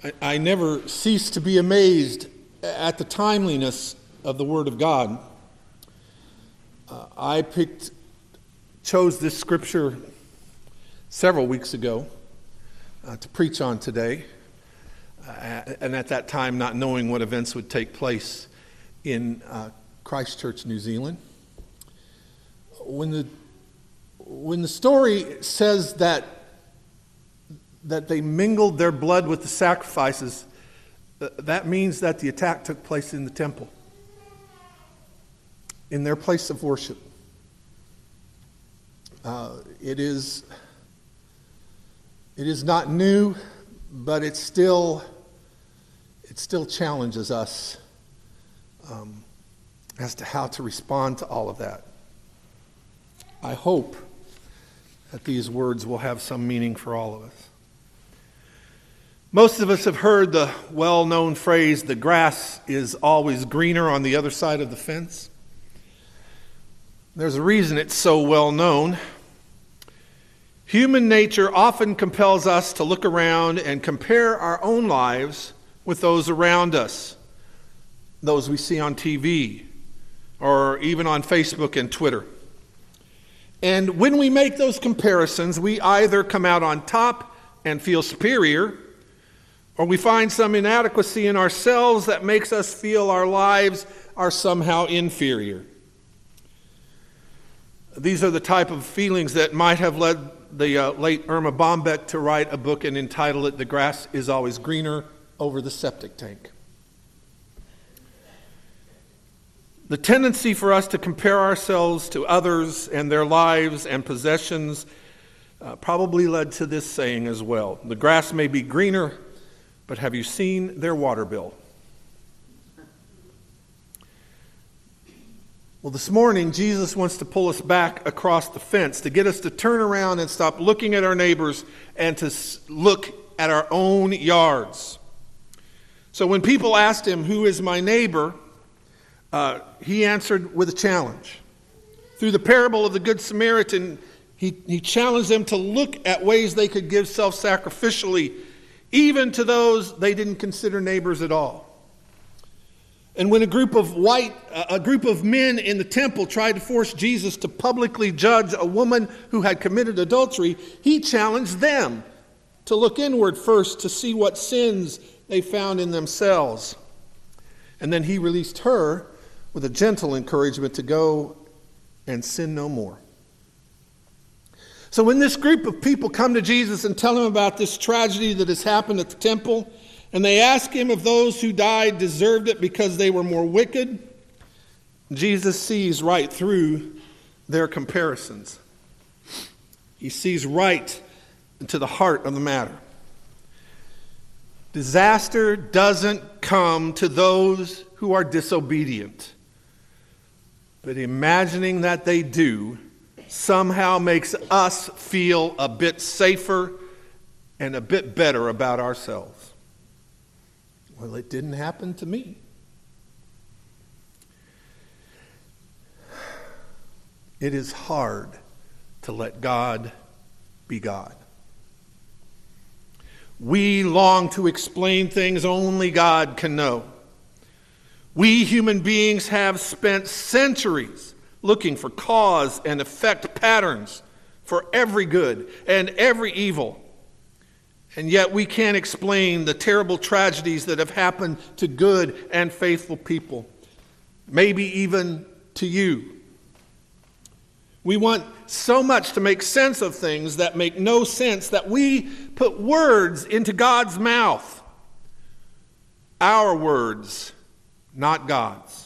I never cease to be amazed at the timeliness of the Word of God. I chose this scripture several weeks ago to preach on today, and at that time not knowing what events would take place in Christchurch, New Zealand. When the story says that they mingled their blood with the sacrifices, that means that the attack took place in the temple, in their place of worship. It is not new, but it still challenges us as to how to respond to all of that. I hope that these words will have some meaning for all of us. Most of us have heard the well-known phrase, the grass is always greener on the other side of the fence. There's a reason it's so well known. Human nature often compels us to look around and compare our own lives with those around us, those we see on TV or even on Facebook and Twitter. And when we make those comparisons, we either come out on top and feel superior, or we find some inadequacy in ourselves that makes us feel our lives are somehow inferior. These are the type of feelings that might have led the late Irma Bombeck to write a book and entitle it, "The Grass is Always Greener Over the Septic Tank." The tendency for us to compare ourselves to others and their lives and possessions probably led to this saying as well. The grass may be greener, but have you seen their water bill? Well, this morning, Jesus wants to pull us back across the fence, to get us to turn around and stop looking at our neighbors and to look at our own yards. So when people asked him, "Who is my neighbor?" He answered with a challenge. Through the parable of the Good Samaritan, he challenged them to look at ways they could give self-sacrificially, even to those they didn't consider neighbors at all. And when a group of men in the temple tried to force Jesus to publicly judge a woman who had committed adultery, he challenged them to look inward first to see what sins they found in themselves. And then he released her with a gentle encouragement to go and sin no more. So when this group of people come to Jesus and tell him about this tragedy that has happened at the temple, and they ask him if those who died deserved it because they were more wicked, Jesus sees right through their comparisons. He sees right into the heart of the matter. Disaster doesn't come to those who are disobedient, but imagining that they do somehow makes us feel a bit safer and a bit better about ourselves. Well, it didn't happen to me. It is hard to let God be God. We long to explain things only God can know. We human beings have spent centuries looking for cause and effect patterns for every good and every evil. And yet we can't explain the terrible tragedies that have happened to good and faithful people, maybe even to you. We want so much to make sense of things that make no sense that we put words into God's mouth. Our words, not God's.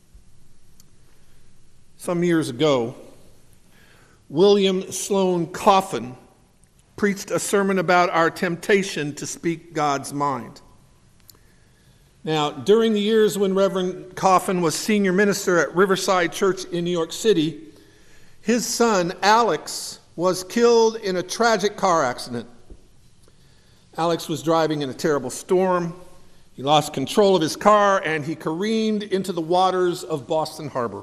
Some years ago, William Sloane Coffin preached a sermon about our temptation to speak God's mind. Now, during the years when Reverend Coffin was senior minister at Riverside Church in New York City, his son, Alex, was killed in a tragic car accident. Alex was driving in a terrible storm. He lost control of his car and he careened into the waters of Boston Harbor.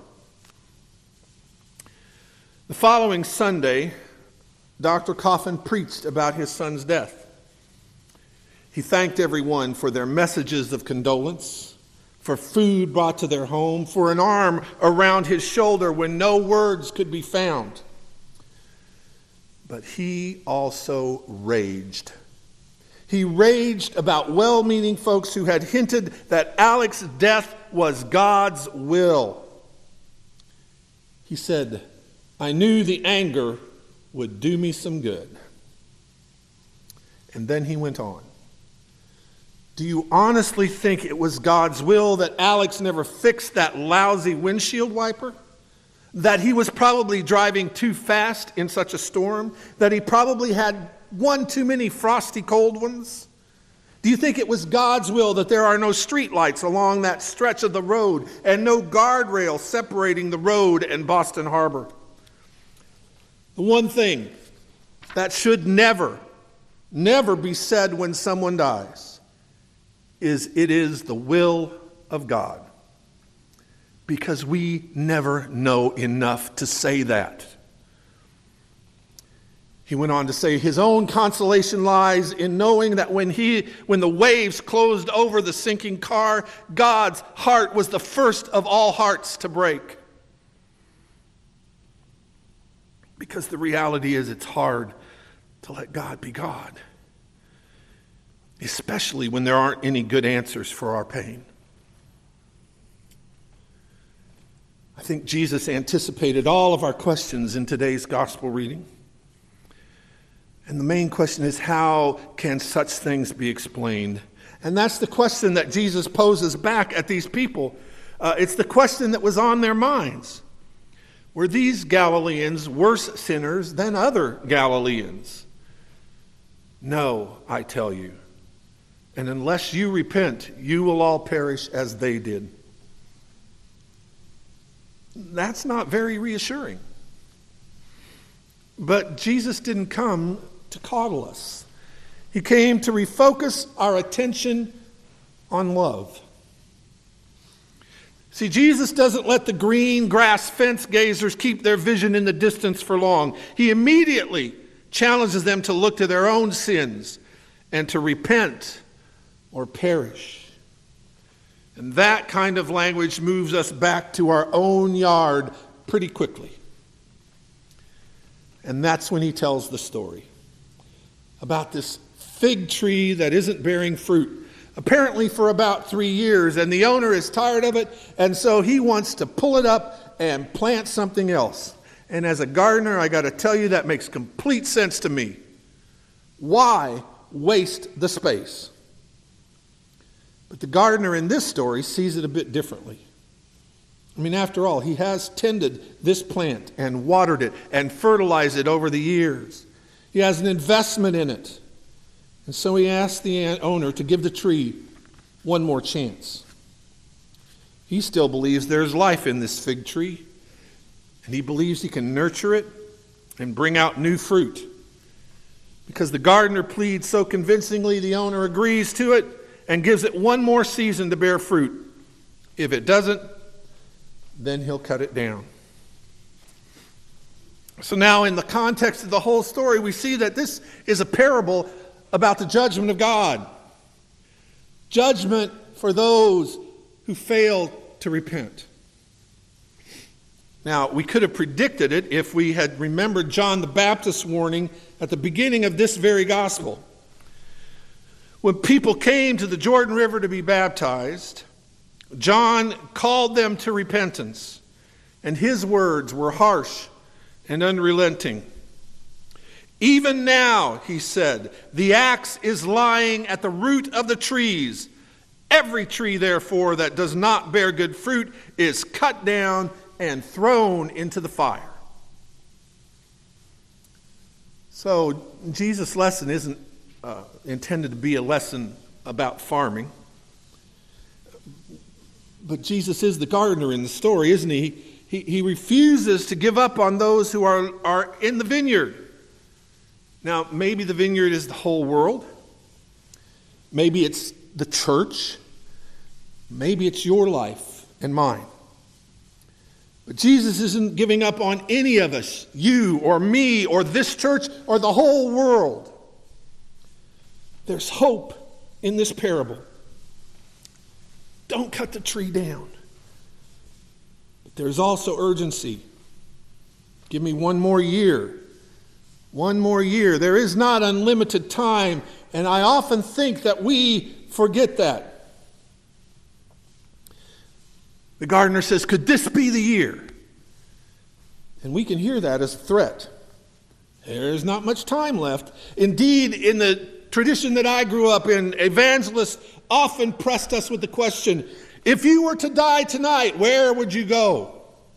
The following Sunday, Dr. Coffin preached about his son's death. He thanked everyone for their messages of condolence, for food brought to their home, for an arm around his shoulder when no words could be found. But he also raged. He raged about well-meaning folks who had hinted that Alex's death was God's will. He said, "I knew the anger would do me some good." And then he went on. Do you honestly think it was God's will that Alex never fixed that lousy windshield wiper? That he was probably driving too fast in such a storm? That he probably had one too many frosty cold ones? Do you think it was God's will that there are no street lights along that stretch of the road and no guardrail separating the road and Boston Harbor? The one thing that should never be said when someone dies is it is the will of God. Because we never know enough to say that. He went on to say his own consolation lies in knowing that when the waves closed over the sinking car, God's heart was the first of all hearts to break. Because the reality is it's hard to let God be God. Especially when there aren't any good answers for our pain. I think Jesus anticipated all of our questions in today's gospel reading. And the main question is, how can such things be explained? And that's the question that Jesus poses back at these people. It's the question that was on their minds. Were these Galileans worse sinners than other Galileans? No, I tell you. And unless you repent, you will all perish as they did. That's not very reassuring. But Jesus didn't come to coddle us. He came to refocus our attention on love. See, Jesus doesn't let the green grass fence gazers keep their vision in the distance for long. He immediately challenges them to look to their own sins and to repent or perish. And that kind of language moves us back to our own yard pretty quickly. And that's when he tells the story about this fig tree that isn't bearing fruit, apparently for about 3 years, and the owner is tired of it, and so he wants to pull it up and plant something else. And as a gardener, I got to tell you, that makes complete sense to me. Why waste the space? But the gardener in this story sees it a bit differently. I mean, after all, he has tended this plant and watered it and fertilized it over the years. He has an investment in it. And so he asks the owner to give the tree one more chance. He still believes there's life in this fig tree. And he believes he can nurture it and bring out new fruit. Because the gardener pleads so convincingly, the owner agrees to it and gives it one more season to bear fruit. If it doesn't, then he'll cut it down. So now in the context of the whole story, we see that this is a parable about the judgment of God. Judgment for those who fail to repent. Now, we could have predicted it if we had remembered John the Baptist's warning at the beginning of this very gospel. When people came to the Jordan River to be baptized, John called them to repentance, and his words were harsh and unrelenting. Even now, he said, the axe is lying at the root of the trees. Every tree, therefore, that does not bear good fruit is cut down and thrown into the fire. So, Jesus' lesson isn't intended to be a lesson about farming. But Jesus is the gardener in the story, isn't he? He refuses to give up on those who are in the vineyard. Now, maybe the vineyard is the whole world. Maybe it's the church. Maybe it's your life and mine. But Jesus isn't giving up on any of us, you or me or this church or the whole world. There's hope in this parable. Don't cut the tree down. But there's also urgency. Give me one more year. One more year. There is not unlimited time, and I often think that we forget that. The gardener says, could this be the year? And we can hear that as a threat. There's not much time left. Indeed, in the tradition that I grew up in, evangelists often pressed us with the question, if you were to die tonight, where would you go?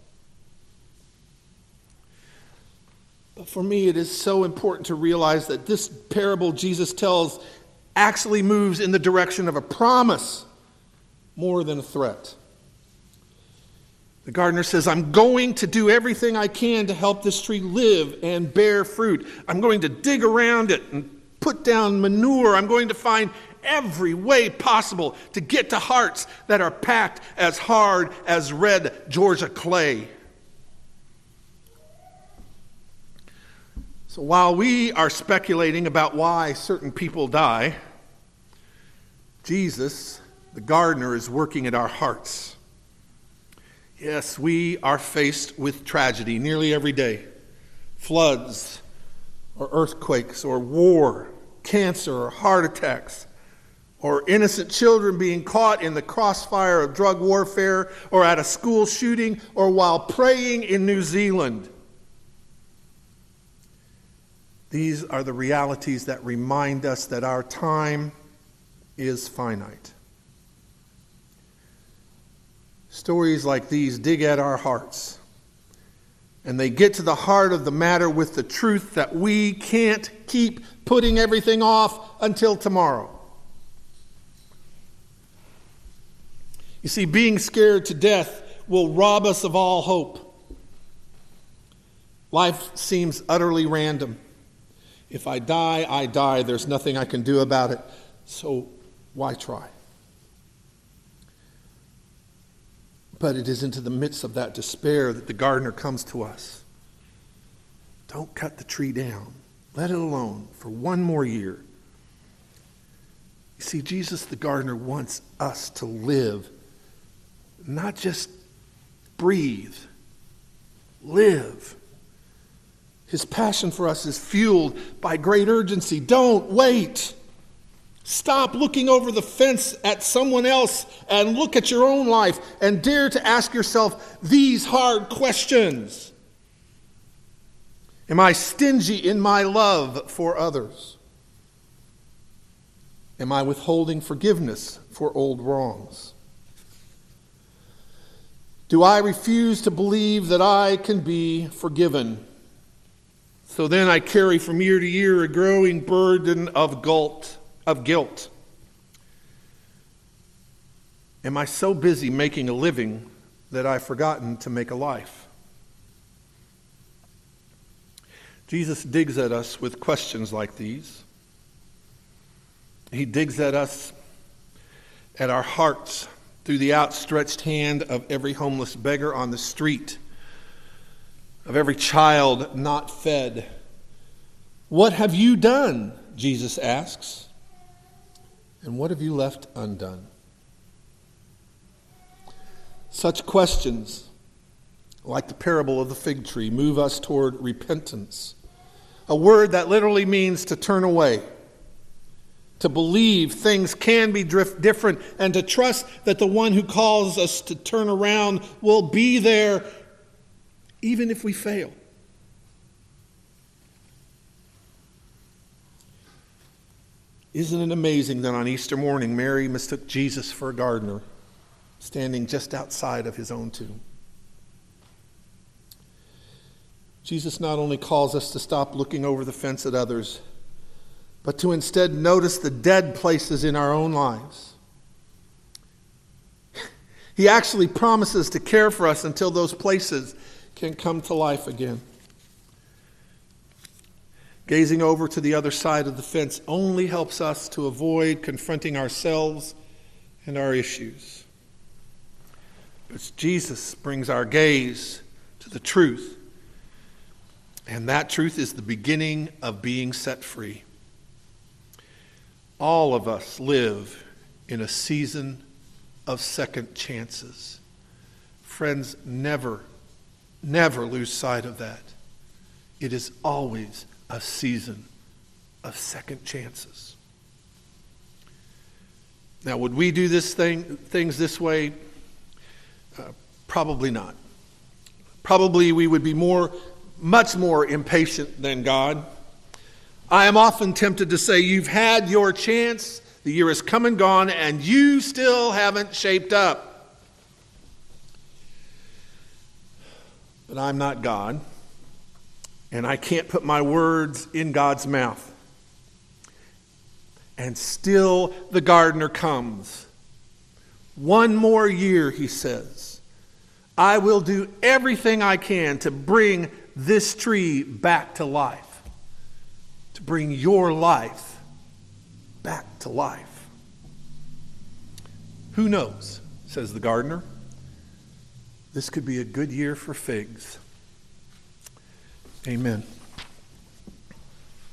But for me, it is so important to realize that this parable Jesus tells actually moves in the direction of a promise more than a threat. The gardener says, I'm going to do everything I can to help this tree live and bear fruit. I'm going to dig around it and put down manure. I'm going to find every way possible to get to hearts that are packed as hard as red Georgia clay. So while we are speculating about why certain people die, Jesus, the gardener, is working at our hearts. Yes, we are faced with tragedy nearly every day. Floods, or earthquakes, or war, cancer, or heart attacks, or innocent children being caught in the crossfire of drug warfare, or at a school shooting, or while praying in New Zealand. These are the realities that remind us that our time is finite. Stories like these dig at our hearts, and they get to the heart of the matter with the truth that we can't keep putting everything off until tomorrow. You see, being scared to death will rob us of all hope. Life seems utterly random. If I die, I die. There's nothing I can do about it. So why try? But it is into the midst of that despair that the gardener comes to us. Don't cut the tree down. Let it alone for one more year. You see, Jesus the gardener wants us to live, not just breathe, live. His passion for us is fueled by great urgency. Don't wait. Stop looking over the fence at someone else and look at your own life and dare to ask yourself these hard questions. Am I stingy in my love for others? Am I withholding forgiveness for old wrongs? Do I refuse to believe that I can be forgiven? So then I carry from year to year a growing burden of guilt. Am I so busy making a living that I've forgotten to make a life? Jesus digs at us with questions like these. He digs at us, at our hearts, through the outstretched hand of every homeless beggar on the street, of every child not fed. What have you done? Jesus asks. And what have you left undone? Such questions, like the parable of the fig tree, move us toward repentance, a word that literally means to turn away, to believe things can be different, and to trust that the one who calls us to turn around will be there even if we fail. Isn't it amazing that on Easter morning, Mary mistook Jesus for a gardener, standing just outside of his own tomb? Jesus not only calls us to stop looking over the fence at others, but to instead notice the dead places in our own lives. He actually promises to care for us until those places can come to life again. Gazing over to the other side of the fence only helps us to avoid confronting ourselves and our issues. But Jesus brings our gaze to the truth, and that truth is the beginning of being set free. All of us live in a season of second chances. Friends, never lose sight of that. It is always a season of second chances. Now, would we do things this way? Probably not. Probably we would be much more impatient than God. I am often tempted to say, you've had your chance, the year has come and gone, and you still haven't shaped up. But I'm not God, and I can't put my words in God's mouth. And still the gardener comes. One more year, he says. I will do everything I can to bring this tree back to life. To bring your life back to life. Who knows, says the gardener. This could be a good year for figs. Amen.